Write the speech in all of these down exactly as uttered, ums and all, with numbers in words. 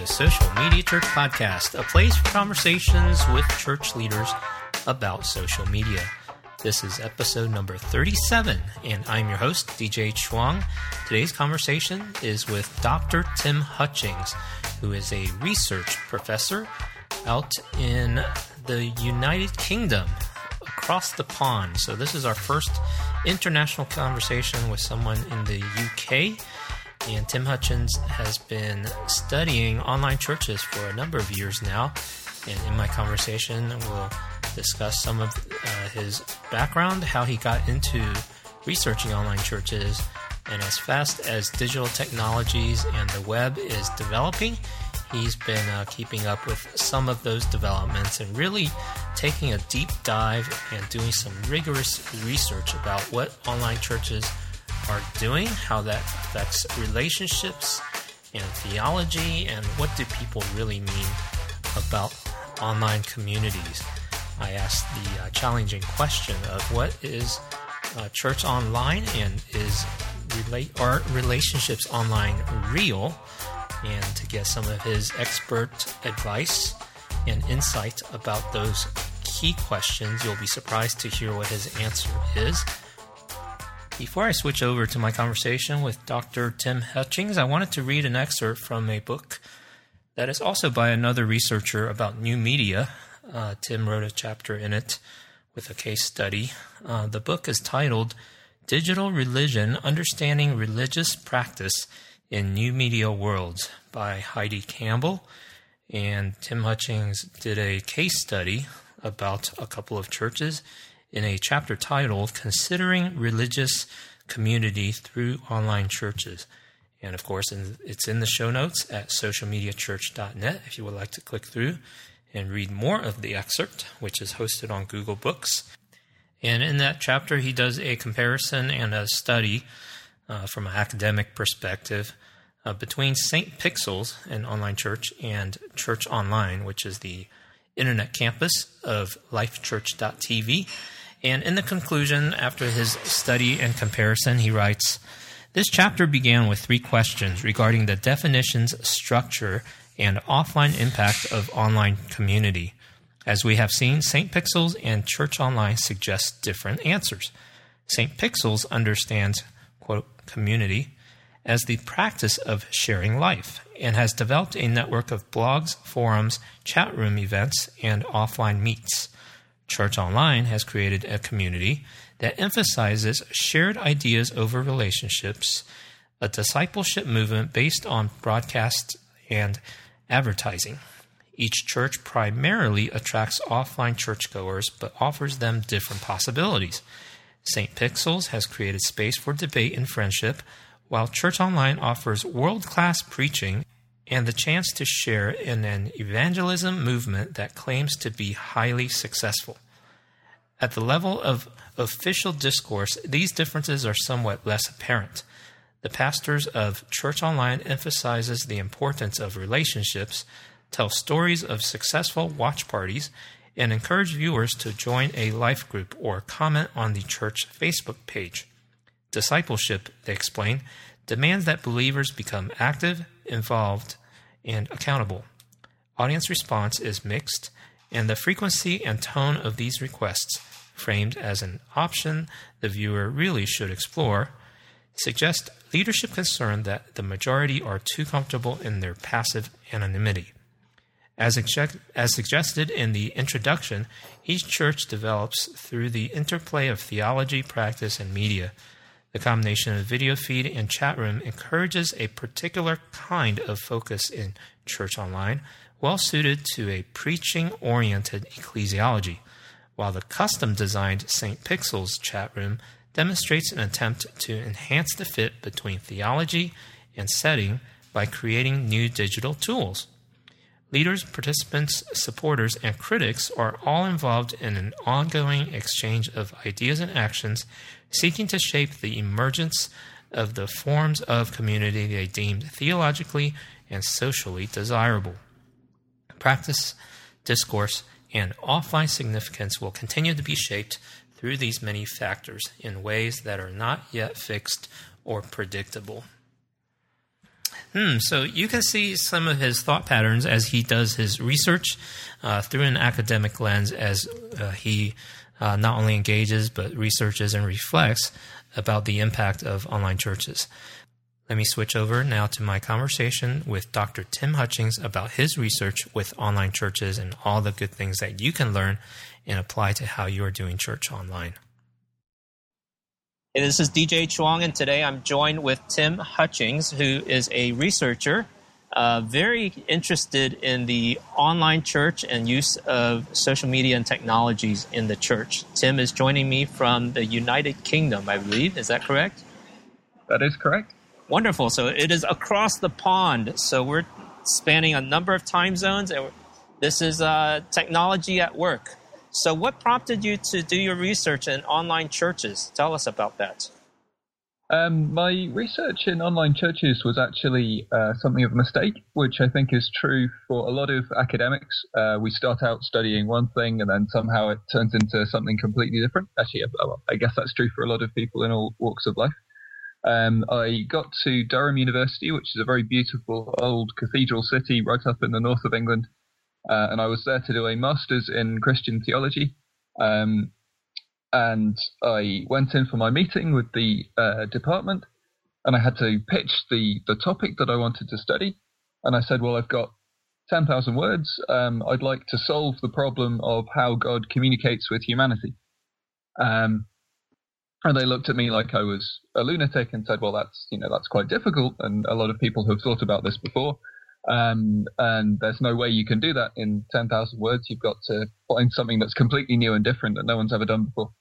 the Social Media Church Podcast, a place for conversations with church leaders about social media. This is episode number thirty-seven, and I'm your host, D J Chuang. Today's conversation is with Doctor Tim Hutchings, who is a research professor out in the United Kingdom, across the pond. So this is our first international conversation with someone in the U K. And Tim Hutchings has been studying online churches for a number of years now. And in my conversation, we'll discuss some of uh, his background, how he got into researching online churches. And as fast as digital technologies and the web is developing, he's been uh, keeping up with some of those developments and really taking a deep dive and doing some rigorous research about what online churches are doing, how that affects relationships and theology, and what do people really mean about online communities. I asked the uh, challenging question of what is uh, church online, and is relate are relationships online real, and to get some of his expert advice and insight about those key questions. You'll be surprised to hear what his answer is. Before I switch over to my conversation with Doctor Tim Hutchings, I wanted to read an excerpt from a book that is also by another researcher about new media. Uh, Tim wrote a chapter in it with a case study. Uh, the book is titled Digital Religion, Understanding Religious Practice in New Media Worlds by Heidi Campbell. And Tim Hutchings did a case study about a couple of churches in a chapter titled Considering Religious Community Through Online Churches. And of course, it's in the show notes at social media church dot net if you would like to click through and read more of the excerpt, which is hosted on Google Books. And in that chapter, he does a comparison and a study uh, from an academic perspective uh, between Saint Pixels, an online church, and Church Online, which is the internet campus of life church dot t v. And in the conclusion, after his study and comparison, he writes, "This chapter began with three questions regarding the definitions, structure, and offline impact of online community. As we have seen, Saint Pixels and Church Online suggest different answers. Saint Pixels understands, quote, community as the practice of sharing life, and has developed a network of blogs, forums, chat room events, and offline meets. Church Online has created a community that emphasizes shared ideas over relationships, a discipleship movement based on broadcast and advertising. Each church primarily attracts offline churchgoers, but offers them different possibilities. Saint Pixels has created space for debate and friendship, while Church Online offers world-class preaching and the chance to share in an evangelism movement that claims to be highly successful. At the level of official discourse, these differences are somewhat less apparent. The pastors of Church Online emphasizes the importance of relationships, tell stories of successful watch parties, and encourage viewers to join a life group or comment on the church Facebook page. Discipleship, they explain, demands that believers become active, involved, and accountable. Audience response is mixed, and the frequency and tone of these requests, framed as an option the viewer really should explore, suggest leadership concern that the majority are too comfortable in their passive anonymity. As, ex- as suggested in the introduction, each church develops through the interplay of theology, practice, and media. The combination of video feed and chat room encourages a particular kind of focus in Church Online, well suited to a preaching-oriented ecclesiology, while the custom-designed Saint Pixels chat room demonstrates an attempt to enhance the fit between theology and setting by creating new digital tools. Leaders, participants, supporters, and critics are all involved in an ongoing exchange of ideas and actions, seeking to shape the emergence of the forms of community they deemed theologically and socially desirable. Practice, discourse, and offline significance will continue to be shaped through these many factors in ways that are not yet fixed or predictable. Hmm, so you can see some of his thought patterns as he does his research uh, through an academic lens, as uh, he uh, not only engages but researches and reflects about the impact of online churches. Let me switch over now to my conversation with Doctor Tim Hutchings about his research with online churches and all the good things that you can learn and apply to how you are doing church online. Hey, this is D J Chuang, and today I'm joined with Tim Hutchings, who is a researcher, uh, very interested in the online church and use of social media and technologies in the church. Tim is joining me from the United Kingdom, I believe. Is that correct? That is correct. Wonderful. So it is across the pond. So we're spanning a number of time zones, and this is uh, technology at work. So what prompted you to do your research in online churches? Tell us about that. Um, my research in online churches was actually uh, something of a mistake, which I think is true for a lot of academics. Uh, we start out studying one thing and then somehow it turns into something completely different. Actually, I guess that's true for a lot of people in all walks of life. Um, I got to Durham University, which is a very beautiful old cathedral city right up in the north of England. Uh, and I was there to do a master's in Christian theology. Um, and I went in for my meeting with the uh, department, and I had to pitch the, the topic that I wanted to study. And I said, well, I've got ten thousand words. Um, I'd like to solve the problem of how God communicates with humanity. Um, And they looked at me like I was a lunatic and said, well, that's, you know, that's quite difficult. And a lot of people have thought about this before. Um, and there's no way you can do that in ten thousand words. You've got to find something that's completely new and different that no one's ever done before.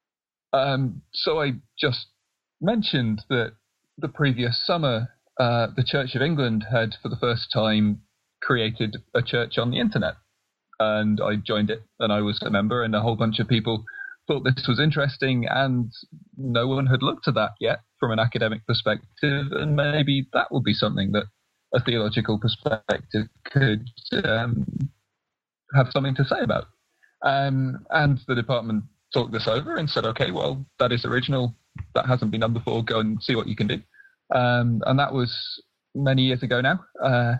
Um, so I just mentioned that the previous summer, uh, the Church of England had for the first time created a church on the internet. And I joined it and I was a member, and a whole bunch of people thought this was interesting, and no one had looked at that yet from an academic perspective, and maybe that would be something that a theological perspective could um, have something to say about. Um, and the department talked this over and said, okay, well, that is original, that hasn't been done before, go and see what you can do. Um, and that was many years ago now. Uh,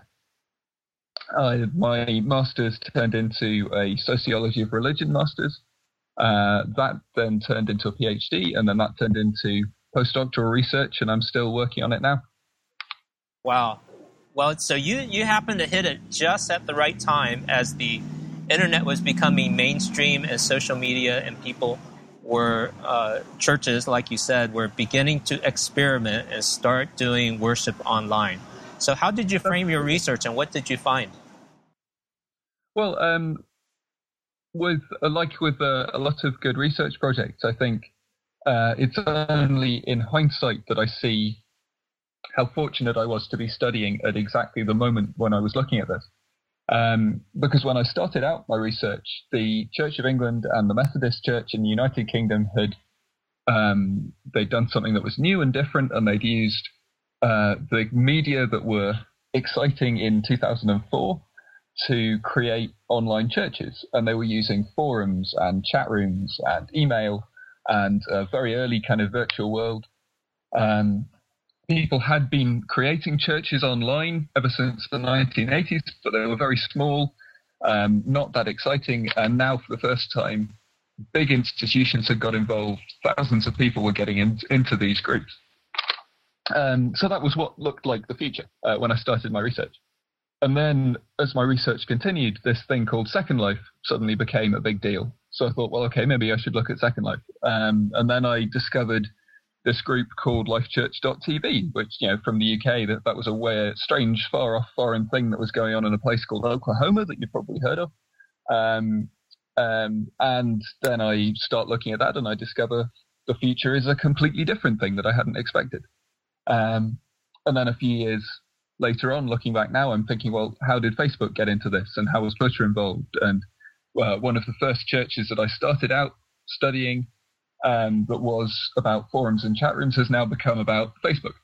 I, my master's turned into a sociology of religion master's. Uh, that then turned into a PhD, and then that turned into postdoctoral research, and I'm still working on it now. Wow. Well, so you, you happened to hit it just at the right time as the internet was becoming mainstream and social media, and people were, uh, churches, like you said, were beginning to experiment and start doing worship online. So how did you frame your research, and what did you find? Well, um, With like with uh, a lot of good research projects, I think uh, it's only in hindsight that I see how fortunate I was to be studying at exactly the moment when I was looking at this. Um, because when I started out my research, the Church of England and the Methodist Church in the United Kingdom had um, they'd done something that was new and different, and they'd used uh, the media that were exciting in two thousand four to create online churches, and they were using forums and chat rooms and email and a very early kind of virtual world. Um, people had been creating churches online ever since the nineteen eighties, but they were very small, um, not that exciting. And now for the first time, big institutions had got involved. Thousands of people were getting in, into these groups. Um, so that was what looked like the future uh, when I started my research. And then as my research continued, this thing called Second Life suddenly became a big deal. So I thought, well, okay, maybe I should look at Second Life. Um, and then I discovered this group called lifechurch dot t v, which, you know, from the U K, that, that was a weird, strange, far-off foreign thing that was going on in a place called Oklahoma that you've probably heard of. Um, um, and then I start looking at that, and I discover the future is a completely different thing that I hadn't expected. Um, and then a few years later on, looking back now, I'm thinking, well, how did Facebook get into this, and how was Twitter involved? And well, one of the first churches that I started out studying um, that was about forums and chat rooms has now become about Facebook.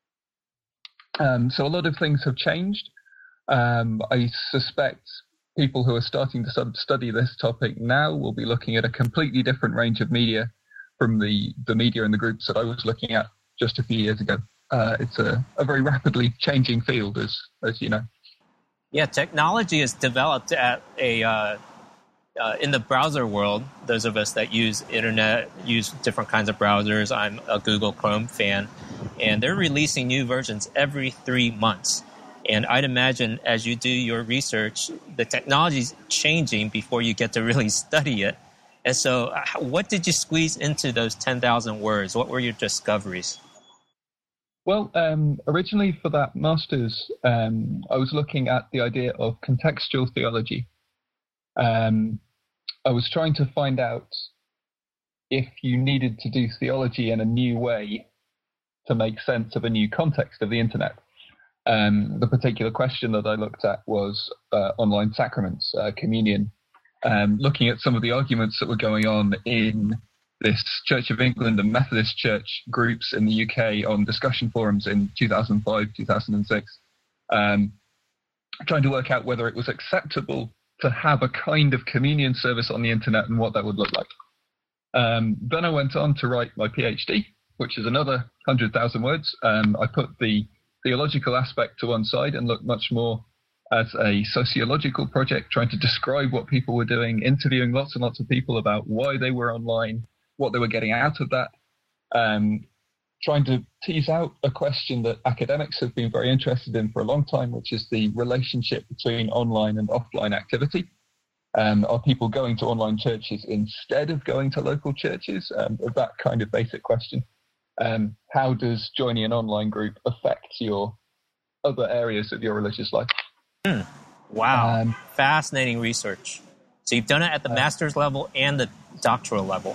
Um, so a lot of things have changed. Um, I suspect people who are starting to study this topic now will be looking at a completely different range of media from the, the media and the groups that I was looking at just a few years ago. uh, it's a, a very rapidly changing field, as as you know. Yeah, technology is developed at a uh, uh, in the browser world. Those of us that use internet use different kinds of browsers. I'm a Google Chrome fan, and they're releasing new versions every three months. And I'd imagine as you do your research, the technology's changing before you get to really study it. And so what did you squeeze into those ten thousand words? What were your discoveries? Well, um, originally for that master's, um, I was looking at the idea of contextual theology. Um, I was trying to find out if you needed to do theology in a new way to make sense of a new context of the internet. Um, the particular question that I looked at was uh, online sacraments, uh, communion, um, looking at some of the arguments that were going on in this Church of England and Methodist Church groups in the U K on discussion forums in two thousand five, two thousand six, um, trying to work out whether it was acceptable to have a kind of communion service on the internet and what that would look like. Um, then I went on to write my PhD, which is another one hundred thousand words. Um, I put the theological aspect to one side and looked much more as a sociological project, trying to describe what people were doing, interviewing lots and lots of people about why they were online, what they were getting out of that, um, trying to tease out a question that academics have been very interested in for a long time, which is the relationship between online and offline activity. Um, are people going to online churches instead of going to local churches? Um, that kind of basic question. Um, how does joining an online group affect your other areas of your religious life? Hmm. Wow. Um, Fascinating research. So you've done it at the uh, master's level and the doctoral level.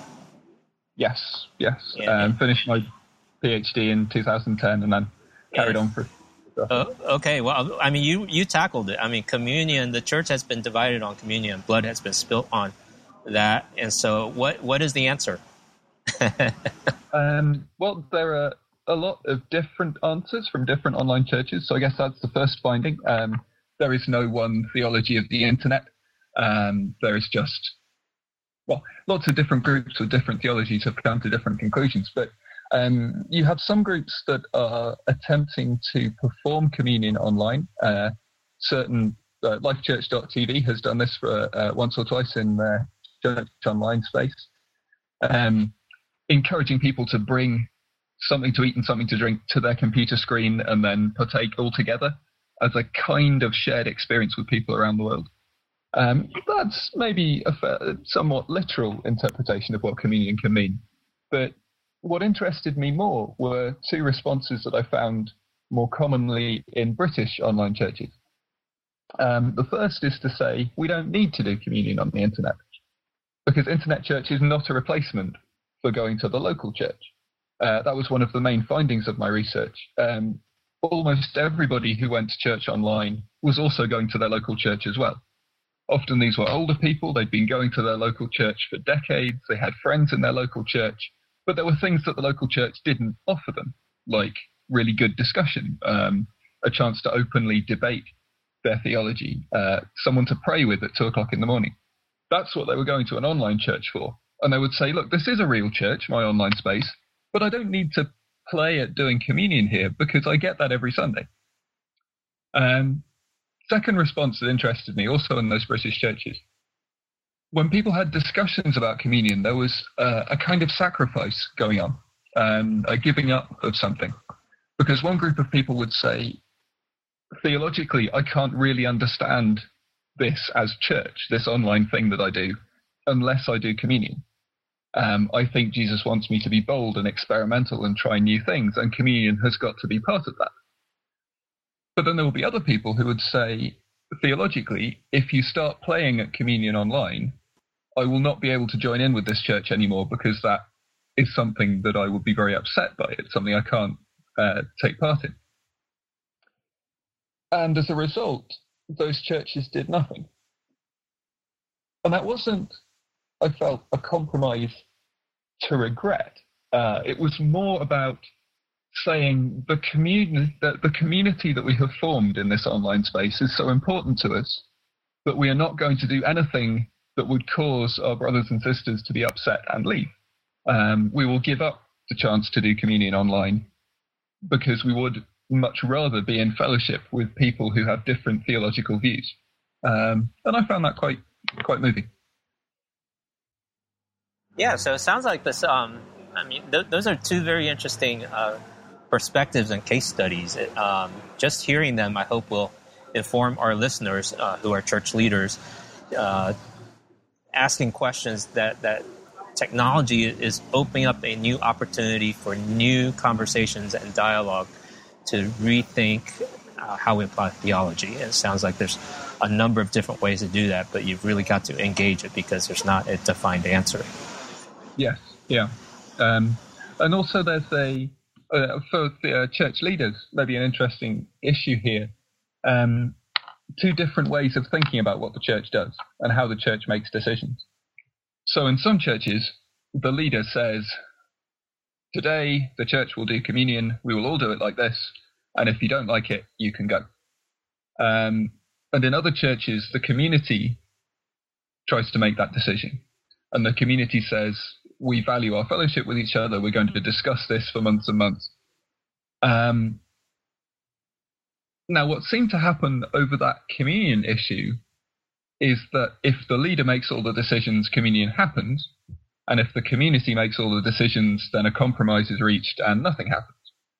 Yes, yes. Yeah. Um, finished my PhD in two thousand ten and then carried yeah. on for uh, okay, well, I mean, you, you tackled it. I mean, communion, the church has been divided on communion. Blood has been spilt on that. And so what what is the answer? um, well, there are a lot of different answers from different online churches. So I guess that's the first finding. Um, there is no one theology of the internet. Um, there is just, well, lots of different groups with different theologies have come to different conclusions. But um, you have some groups that are attempting to perform communion online. Uh, certain, uh, lifechurch dot t v has done this for uh, once or twice in their church online space. Um, encouraging people to bring something to eat and something to drink to their computer screen and then partake all together as a kind of shared experience with people around the world. Um, that's maybe a fair, somewhat literal interpretation of what communion can mean. But what interested me more were two responses that I found more commonly in British online churches. Um, the first is to say, we don't need to do communion on the internet, because internet church is not a replacement for going to the local church. Uh, that was one of the main findings of my research. Um, almost everybody who went to church online was also going to their local church as well. Often these were older people. They'd been going to their local church for decades. They had friends in their local church, but there were things that the local church didn't offer them, like really good discussion, um, a chance to openly debate their theology, uh, someone to pray with at two o'clock in the morning. That's what they were going to an online church for. And they would say, look, this is a real church, my online space, but I don't need to play at doing communion here because I get that every Sunday. Um, second response that interested me, also in those British churches, when people had discussions about communion, there was uh, a kind of sacrifice going on, um, a giving up of something. Because one group of people would say, theologically, I can't really understand this as church, this online thing that I do, unless I do communion. Um, I think Jesus wants me to be bold and experimental and try new things, and communion has got to be part of that. But then there will be other people who would say, theologically, if you start playing at communion online, I will not be able to join in with this church anymore because that is something that I would be very upset by. It's something I can't uh, take part in. And as a result, those churches did nothing. And that wasn't, I felt, a compromise to regret. Uh, it was more about saying the community, that the community that we have formed in this online space is so important to us that we are not going to do anything that would cause our brothers and sisters to be upset and leave. Um, we will give up the chance to do communion online because we would much rather be in fellowship with people who have different theological views. Um, and I found that quite quite moving. Yeah, so it sounds like this. Um, I mean, th- those are two very interesting uh, perspectives and case studies. It, um, just hearing them, I hope, will inform our listeners uh, who are church leaders, uh, asking questions that that technology is opening up a new opportunity for new conversations and dialogue to rethink uh, how we apply theology. And it sounds like there's a number of different ways to do that, but you've really got to engage it because there's not a defined answer. Yes, yeah. Um, and also there's a, uh, for the uh, church leaders, maybe an interesting issue here, um, two different ways of thinking about what the church does and how the church makes decisions. So in some churches, the leader says, today the church will do communion, we will all do it like this, and if you don't like it, you can go. Um, and in other churches, the community tries to make that decision. And the community says, we value our fellowship with each other, we're going to discuss this for months and months. Um, now, what seemed to happen over that communion issue is that if the leader makes all the decisions, communion happens, and if the community makes all the decisions, then a compromise is reached and nothing happens.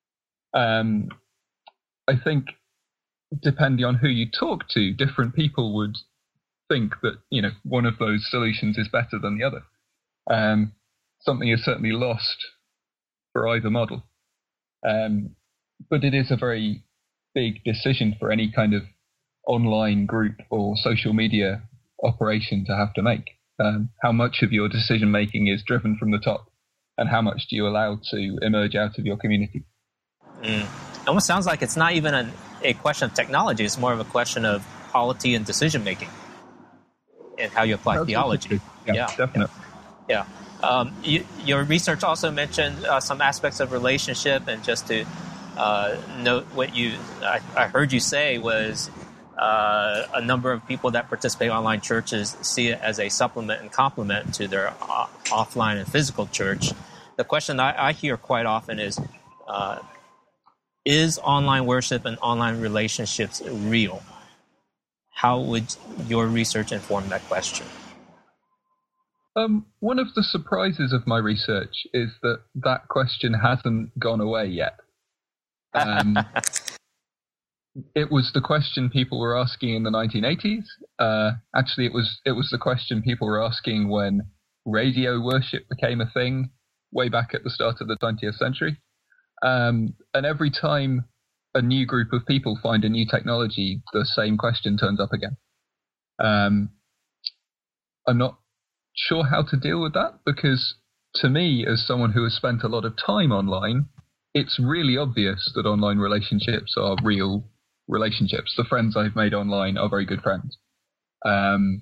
Um, I think, depending on who you talk to, different people would think that, you know, one of those solutions is better than the other. Um, something is certainly lost for either model. Um, but it is a very big decision for any kind of online group or social media operation to have to make. Um, how much of your decision making is driven from the top, and how much do you allow to emerge out of your community? Mm. It almost sounds like it's not even a, a question of technology, it's more of a question of polity and decision making and how you apply That's theology. Yeah, yeah, definitely. Yeah. Um, you, your research also mentioned uh, some aspects of relationship, and just to uh, note what you I, I heard you say was uh, a number of people that participate in online churches see it as a supplement and complement to their uh, offline and physical church. The question I, I hear quite often is, uh, is online worship and online relationships real? How would your research inform that question? Um, one of the surprises of my research is that that question hasn't gone away yet. Um, it was the question people were asking in the nineteen eighties. Uh, actually, it was it was the question people were asking when radio worship became a thing way back at the start of the twentieth century. Um, and every time a new group of people find a new technology, the same question turns up again. Um, I'm not sure how to deal with that, because to me, as someone who has spent a lot of time online, it's really obvious that online relationships are real relationships. The friends I've made online are very good friends. Um,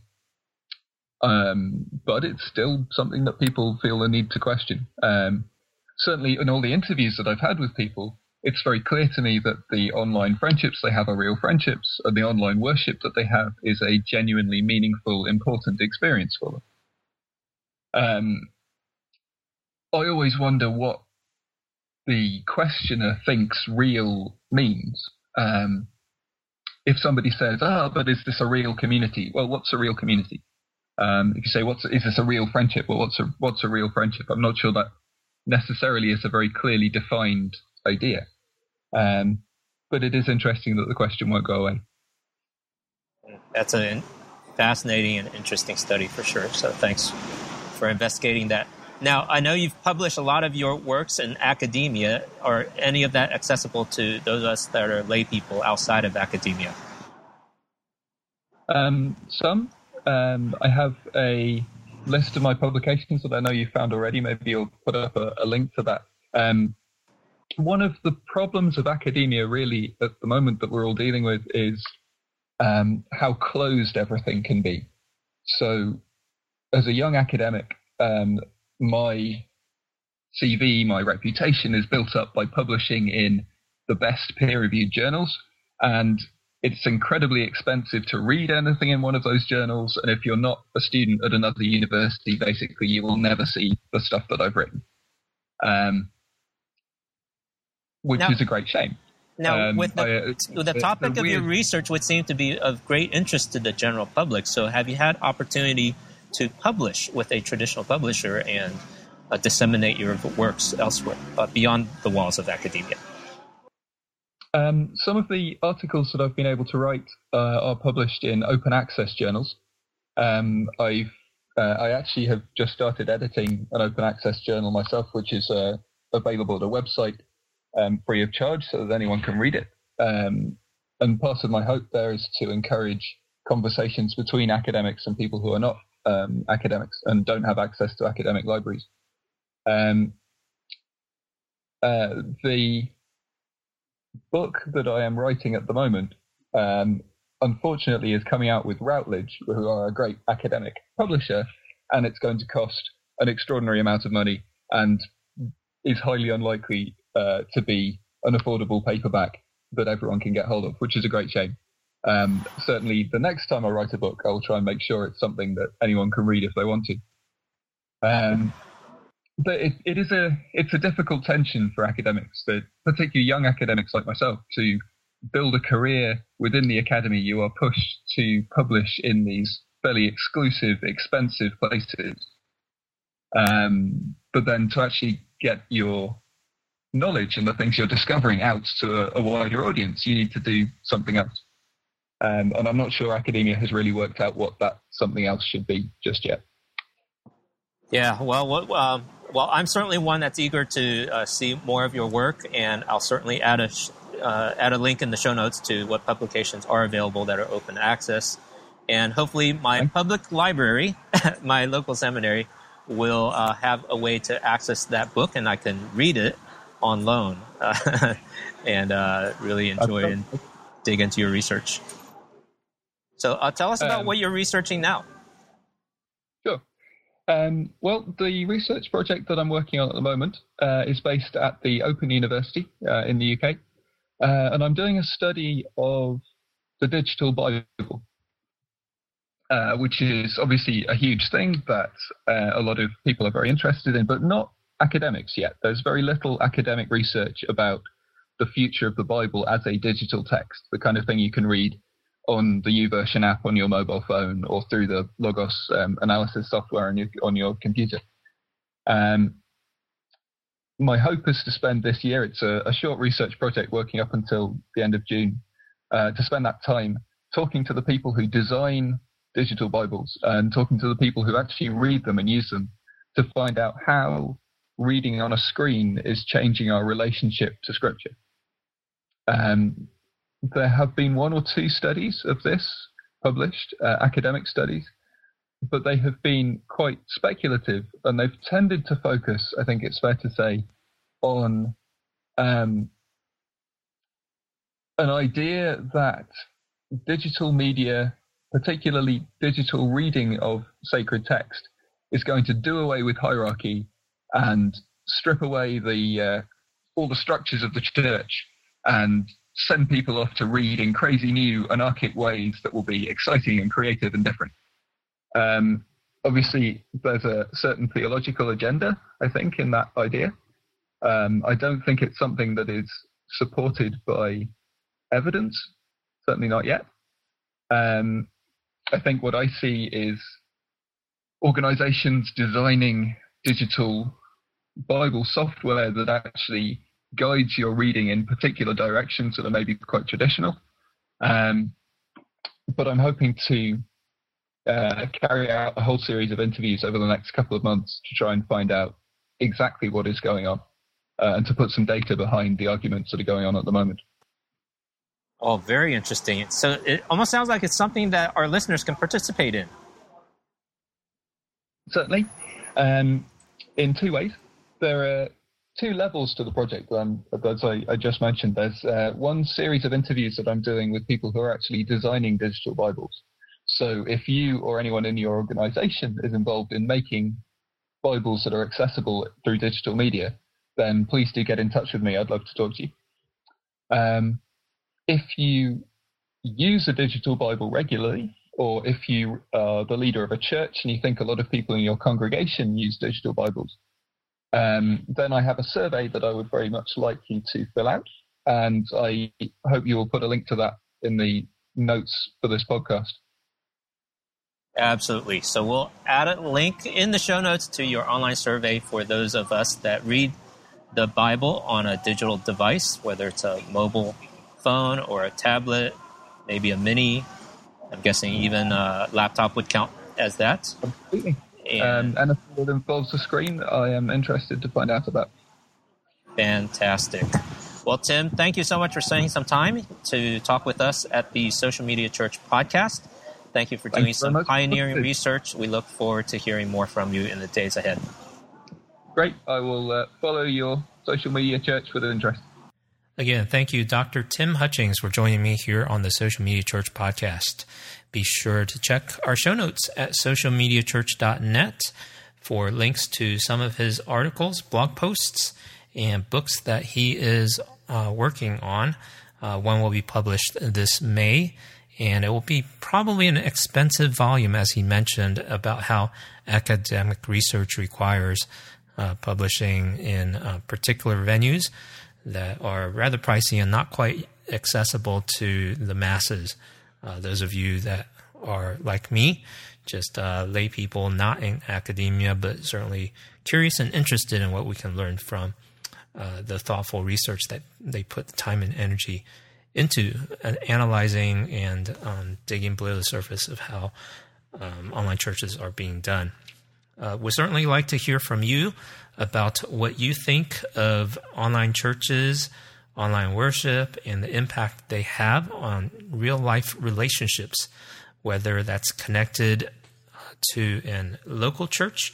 um, but it's still something that people feel the need to question. Um, certainly in all the interviews that I've had with people, it's very clear to me that the online friendships they have are real friendships, and the online worship that they have is a genuinely meaningful, important experience for them. Um, I always wonder what the questioner thinks real means. Um, if somebody says, "Ah, oh, but is this a real community?" Well, what's a real community? Um, if you say, "What's is this a real friendship?" Well, what's a what's a real friendship? I'm not sure that necessarily is a very clearly defined idea. Um, but it is interesting that the question won't go away. That's a fascinating and interesting study for sure. So thanks for investigating that. Now, I know you've published a lot of your works in academia. Are any of that accessible to those of us that are lay people outside of academia? Um, some. Um, I have a list of my publications that I know you found already. Maybe you'll put up a, a link to that. Um, one of the problems of academia really at the moment that we're all dealing with is um, how closed everything can be. So as a young academic, um, my C V, my reputation is built up by publishing in the best peer-reviewed journals, and it's incredibly expensive to read anything in one of those journals, and if you're not a student at another university, basically you will never see the stuff that I've written. Um, which now, is a great shame. Now, um, with the, I, the topic the of weird... your research would seem to be of great interest to the general public. So have you had opportunity to publish with a traditional publisher and uh, disseminate your works elsewhere, uh, beyond the walls of academia? Um, some of the articles that I've been able to write uh, are published in open access journals. Um, I've, uh, I actually have just started editing an open access journal myself, which is uh, available at a website um, free of charge so that anyone can read it. Um, and part of my hope there is to encourage conversations between academics and people who are not um, academics and don't have access to academic libraries. Um, uh, the book that I am writing at the moment, um, unfortunately, is coming out with Routledge, who are a great academic publisher, and it's going to cost an extraordinary amount of money and is highly unlikely uh, to be an affordable paperback that everyone can get hold of, which is a great shame. Um, certainly, the next time I write a book, I will try and make sure it's something that anyone can read if they want to. Um, but it, it is a it's a difficult tension for academics, that particularly young academics like myself, to build a career within the academy. You are pushed to publish in these fairly exclusive, expensive places, um, but then to actually get your knowledge and the things you're discovering out to a, a wider audience, you need to do something else. Um, and I'm not sure academia has really worked out what that something else should be just yet. Yeah, well, what, uh, well, I'm certainly one that's eager to uh, see more of your work, and I'll certainly add a sh- uh, add a link in the show notes to what publications are available that are open access, and hopefully my okay. public library, my local seminary, will uh, have a way to access that book, and I can read it on loan uh, and uh, really enjoy and dig into your research. So uh, tell us about um, what you're researching now. Sure. Um, well, the research project that I'm working on at the moment uh, is based at the Open University uh, in the U K. Uh, and I'm doing a study of the digital Bible, uh, which is obviously a huge thing that uh, a lot of people are very interested in, but not academics yet. There's very little academic research about the future of the Bible as a digital text, the kind of thing you can read on the YouVersion app on your mobile phone or through the Logos um, analysis software on your, on your computer. Um, my hope is to spend this year, it's a, a short research project working up until the end of June, uh, to spend that time talking to the people who design digital Bibles and talking to the people who actually read them and use them to find out how reading on a screen is changing our relationship to Scripture. Um, there have been one or two studies of this published, uh, academic studies, but they have been quite speculative, and they've tended to focus, I think it's fair to say, on um, an idea that digital media, particularly digital reading of sacred text, is going to do away with hierarchy and strip away the uh, all the structures of the church and send people off to read in crazy new anarchic ways that will be exciting and creative and different. Um, obviously, there's a certain theological agenda, I think, in that idea. Um, I don't think it's something that is supported by evidence, certainly not yet. Um, I think what I see is organizations designing digital Bible software that actually guides your reading in particular directions that are maybe quite traditional. Um, but I'm hoping to uh, carry out a whole series of interviews over the next couple of months to try and find out exactly what is going on uh, and to put some data behind the arguments that are going on at the moment. Oh, very interesting. So it almost sounds like it's something that our listeners can participate in. Certainly. Um, in two ways. There are two levels to the project, um, as I, I just mentioned. There's uh, one series of interviews that I'm doing with people who are actually designing digital Bibles. So if you or anyone in your organization is involved in making Bibles that are accessible through digital media, then please do get in touch with me. I'd love to talk to you. Um, if you use a digital Bible regularly, or if you are the leader of a church and you think a lot of people in your congregation use digital Bibles, um, then I have a survey that I would very much like you to fill out. And I hope you will put a link to that in the notes for this podcast. Absolutely. So we'll add a link in the show notes to your online survey for those of us that read the Bible on a digital device, whether it's a mobile phone or a tablet, maybe a mini. I'm guessing even a laptop would count as that. Absolutely. And um, anything that involves the screen, I am interested to find out about. Fantastic. Well, Tim, thank you so much for spending some time to talk with us at the Social Media Church podcast. Thank you for doing Thanks some pioneering research. We look forward to hearing more from you in the days ahead. Great. I will uh, follow your Social Media Church with interest. Again, thank you, Doctor Tim Hutchings, for joining me here on the Social Media Church podcast. Be sure to check our show notes at social media church dot net for links to some of his articles, blog posts, and books that he is uh, working on. Uh, one will be published this May, and it will be probably an expensive volume, as he mentioned, about how academic research requires uh, publishing in uh, particular venues that are rather pricey and not quite accessible to the masses. Uh, those of you that are like me, just uh, lay people not in academia, but certainly curious and interested in what we can learn from uh, the thoughtful research that they put the time and energy into uh, analyzing and um, digging below the surface of how um, online churches are being done. Uh, we'd certainly like to hear from you about what you think of online churches, online worship, and the impact they have on real-life relationships, whether that's connected to a local church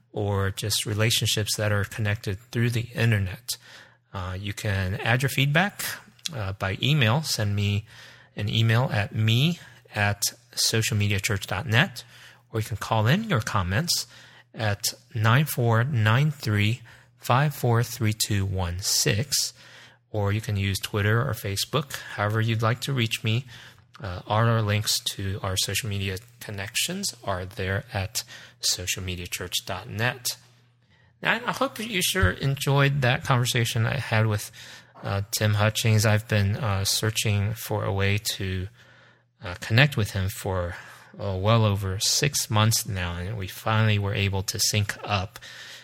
or just relationships that are connected through the internet. Uh, you can add your feedback uh, by email. Send me an email at me at social media church dot net, or you can call in your comments at nine four nine three, five four three two one six, or you can use Twitter or Facebook, however you'd like to reach me. Uh, all our links to our social media connections are there at social media church dot net. Now, I hope you sure enjoyed that conversation I had with uh, Tim Hutchings. I've been uh, searching for a way to uh, connect with him for uh, well over six months now, and we finally were able to sync up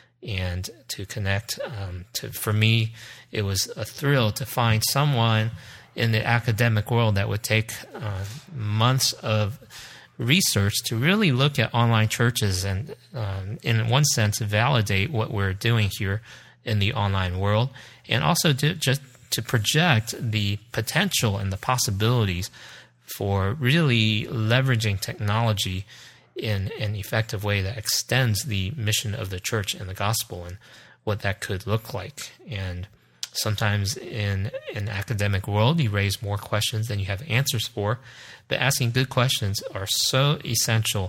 and to connect. Um, to for me, it was a thrill to find someone in the academic world that would take uh, months of research to really look at online churches and, um, in one sense, validate what we're doing here in the online world, and also to just to project the potential and the possibilities for really leveraging technology in an effective way that extends the mission of the church and the gospel, and what that could look like. And sometimes in an academic world, you raise more questions than you have answers for, but asking good questions are so essential.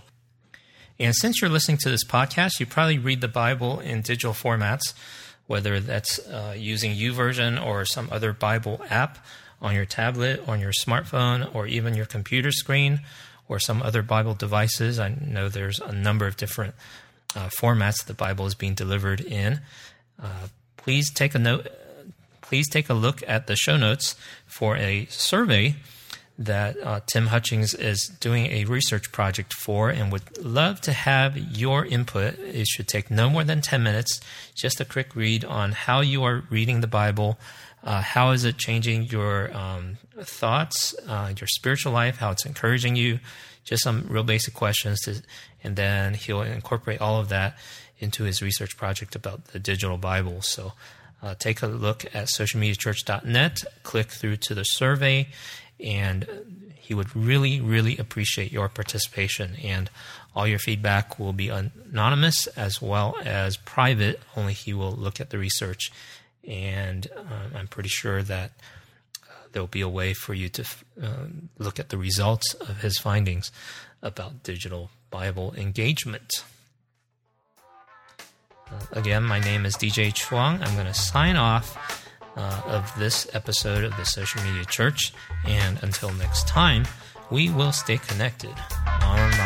And since you're listening to this podcast, you probably read the Bible in digital formats, whether that's uh, using YouVersion or some other Bible app on your tablet, on your smartphone, or even your computer screen, or some other Bible devices. I know there's a number of different uh, formats the Bible is being delivered in. Uh, please take a note. Please take a look at the show notes for a survey that uh, Tim Hutchings is doing a research project for, and would love to have your input. It should take no more than ten minutes, just a quick read on how you are reading the Bible, uh, how is it changing your um, thoughts, uh, your spiritual life, how it's encouraging you, just some real basic questions, to, and then he'll incorporate all of that into his research project about the digital Bible. So Uh, take a look at social media church dot net, click through to the survey, and he would really, really appreciate your participation. And all your feedback will be anonymous as well as private. Only he will look at the research, and uh, I'm pretty sure that uh, there will be a way for you to uh, look at the results of his findings about digital Bible engagement. Uh, again, my name is D J Chuang. I'm going to sign off uh, of this episode of the Social Media Church. And until next time, we will stay connected online.